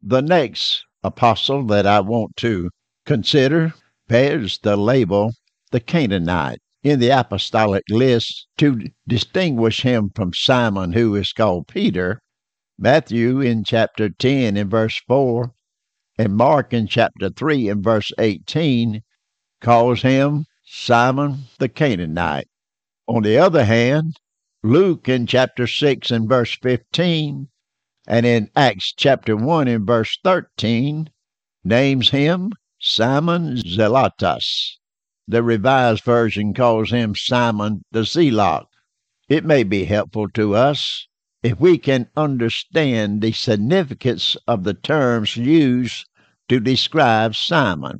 The next apostle that I want to consider bears the label the Canaanite in the apostolic list to distinguish him from Simon, who is called Peter. Matthew in chapter 10 and verse 4 and Mark in chapter 3 and verse 18 calls him Simon the Canaanite. On the other hand, Luke in chapter 6 and verse 15 and in Acts chapter 1 and verse 13 names him Simon Zelotes. The Revised Version calls him Simon the Zealot. It may be helpful to us if we can understand the significance of the terms used to describe Simon.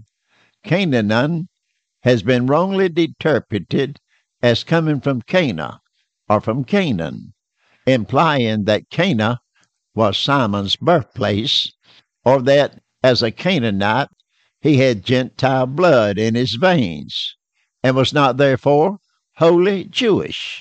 Canaan has been wrongly interpreted as coming from Cana or from Canaan, implying that Cana was Simon's birthplace, or that as a Canaanite he had Gentile blood in his veins and was not therefore wholly Jewish.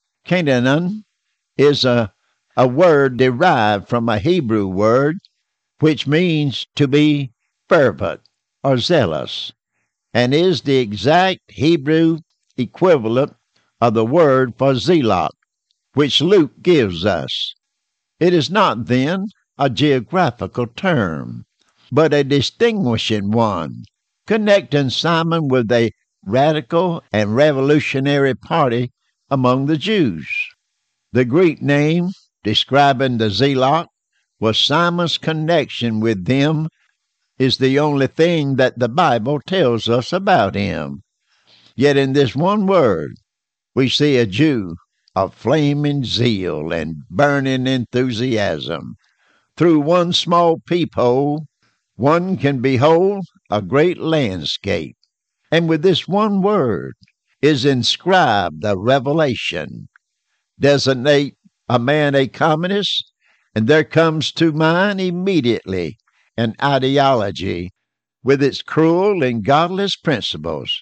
Canaan is a word derived from a Hebrew word which means to be fervent or zealous, and is the exact Hebrew equivalent of the word for zealot, which Luke gives us. It is not, then, a geographical term, but a distinguishing one, connecting Simon with a radical and revolutionary party among the Jews. The Greek name describing the zealot was Simon's connection with them is the only thing that the Bible tells us about him. Yet in this one word, we see a Jew of flaming zeal and burning enthusiasm. Through one small peephole, one can behold a great landscape. And with this one word is inscribed the revelation. Designate a man a communist, and there comes to mind immediately an ideology with its cruel and godless principles.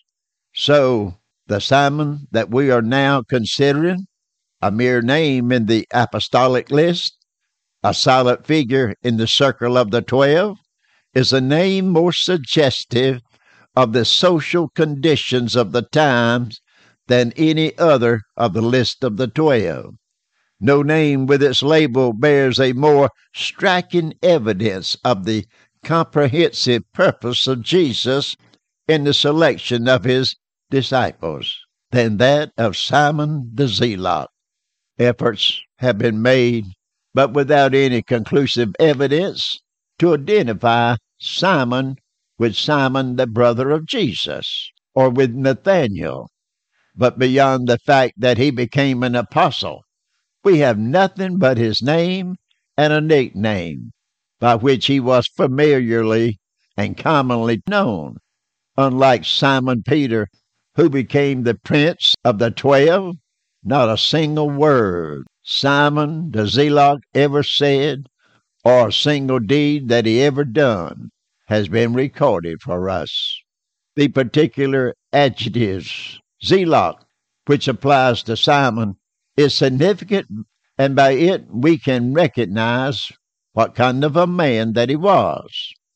So, the Simon that we are now considering, a mere name in the apostolic list, a silent figure in the circle of the 12, is a name more suggestive of the social conditions of the times than any other of the list of the 12. No name with its label bears a more striking evidence of the comprehensive purpose of Jesus in the selection of his disciples than that of Simon the Zealot. Efforts have been made, but without any conclusive evidence, to identify Simon with Simon, the brother of Jesus, or with Nathanael. But beyond the fact that he became an apostle, we have nothing but his name and a nickname by which he was familiarly and commonly known. Unlike Simon Peter, who became the prince of the 12, not a single word Simon the Zealot ever said, or a single deed that he ever done, has been recorded for us. The particular adjectives, zealot, which applies to Simon, is significant, and by it we can recognize what kind of a man that he was.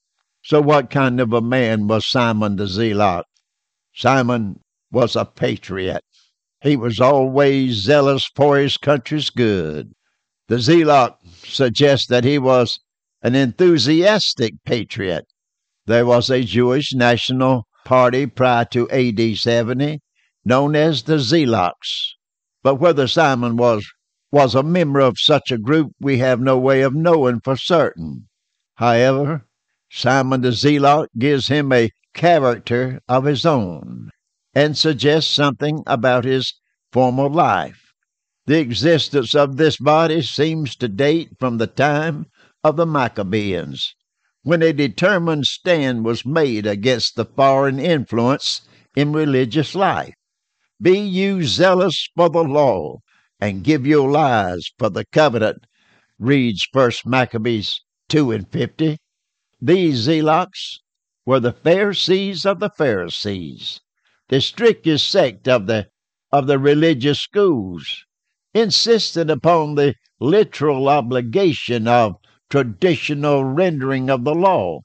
So what kind of a man was Simon the Zealot? Simon was a patriot. He was always zealous for his country's good. The Zealot suggests that he was an enthusiastic patriot. There was a Jewish national party prior to AD 70 known as the Zealots. But whether Simon was a member of such a group, we have no way of knowing for certain. However, Simon the Zealot gives him a character of his own and suggests something about his former life. The existence of this body seems to date from the time of the Maccabees, when a determined stand was made against the foreign influence in religious life. Be you zealous for the law, and give your lives for the covenant, reads 1 Maccabees 2:50. These zealots were the Pharisees of the Pharisees, the strictest sect of the religious schools, insisted upon the literal obligation of traditional rendering of the law.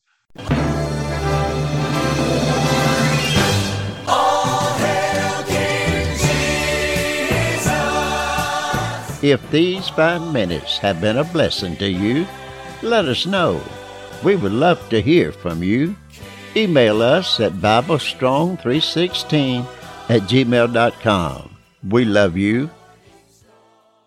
If these 5 minutes have been a blessing to you, let us know. We would love to hear from you. Email us at BibleStrong316@gmail.com. We love you.